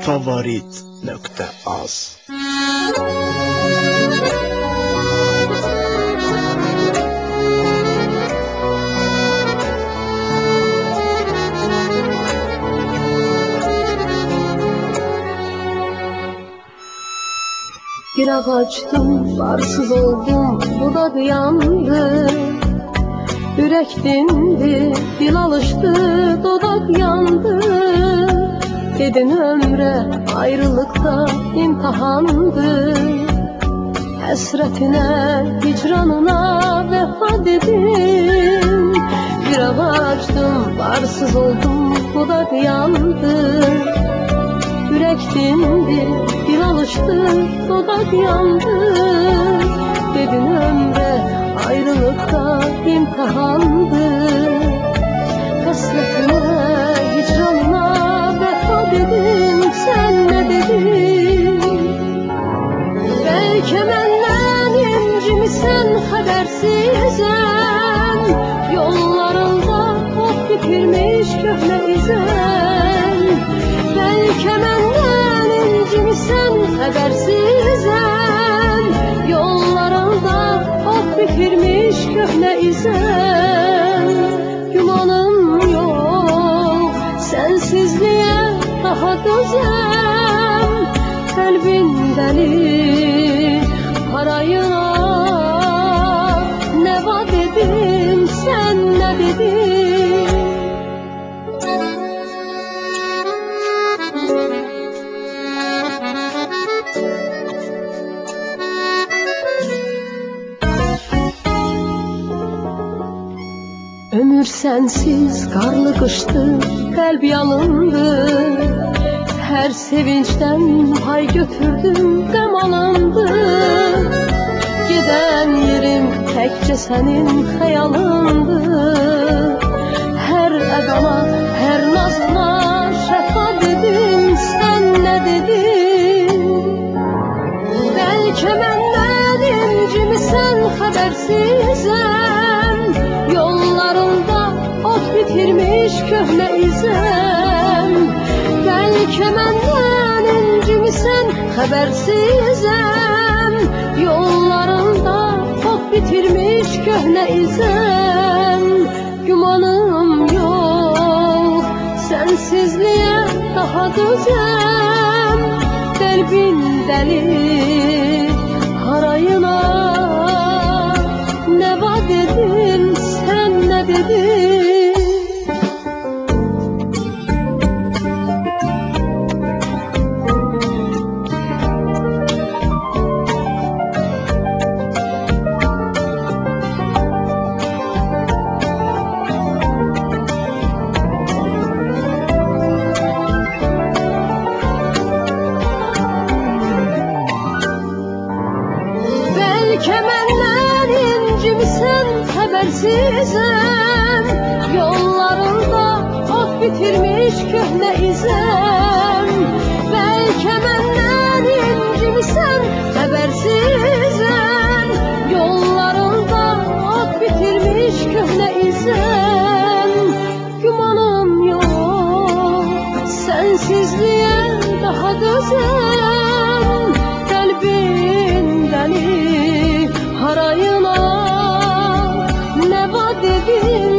favorit.az. Bir ağaçtım, varsız oldum, budak yandı. Yürek dindi, dil alıştı, dudak yandı. Dedin ömre ayrılıkta imtihandı. Hasretine, hicranına vefa dedim. Bir ağaçtım, varsız oldum, budak yandı. Yürek dindi, dil alıştı, dudak yandı. Dedin ömre ayrılıkta imtihandı. Hasretine, hicranına vefa dedin, sen ne dedin? Belki menden incimisən, xəbərsizəm. Yollarında ot bitirmiş köhnə izəm. Belki menden incimisən, xəbərsizəm. Yollarında ot bitirmiş köhnə izəm. Gümanım yok, sensizliğe daha dözəm. Kalbin deli, harayına ne va dedim, sen ne dedin? Ömür sensiz karlı kıştı, kalp yalındı. Her sevinçten pay götürdüm, gam alındı. Giden yerim tekçe senin hayalındı. Her edana, her nazına şefa dedim, sen ne dedin? Belki menden incimisən, xəbərsizəm. Yollarında ot bitirmiş köhnə izəm. Belki menden incimisən, xəbərsizəm. Yollarında ot bitirmiş köhnə izəm. Gümanım yok, sensizliğe daha dözəm. Kalbin deli, harayına ne va dedin, sen ne dedin? Belki menden incimisən, xəbərsizəm. Yollarında ot bitirmiş köhnə izəm. Belki menden incimisən, xəbərsizəm. Yollarında ot bitirmiş köhnə izəm. Gümanım yok, sensizliğe daha dözəm. Kalbin deli, harayına ne va dedin,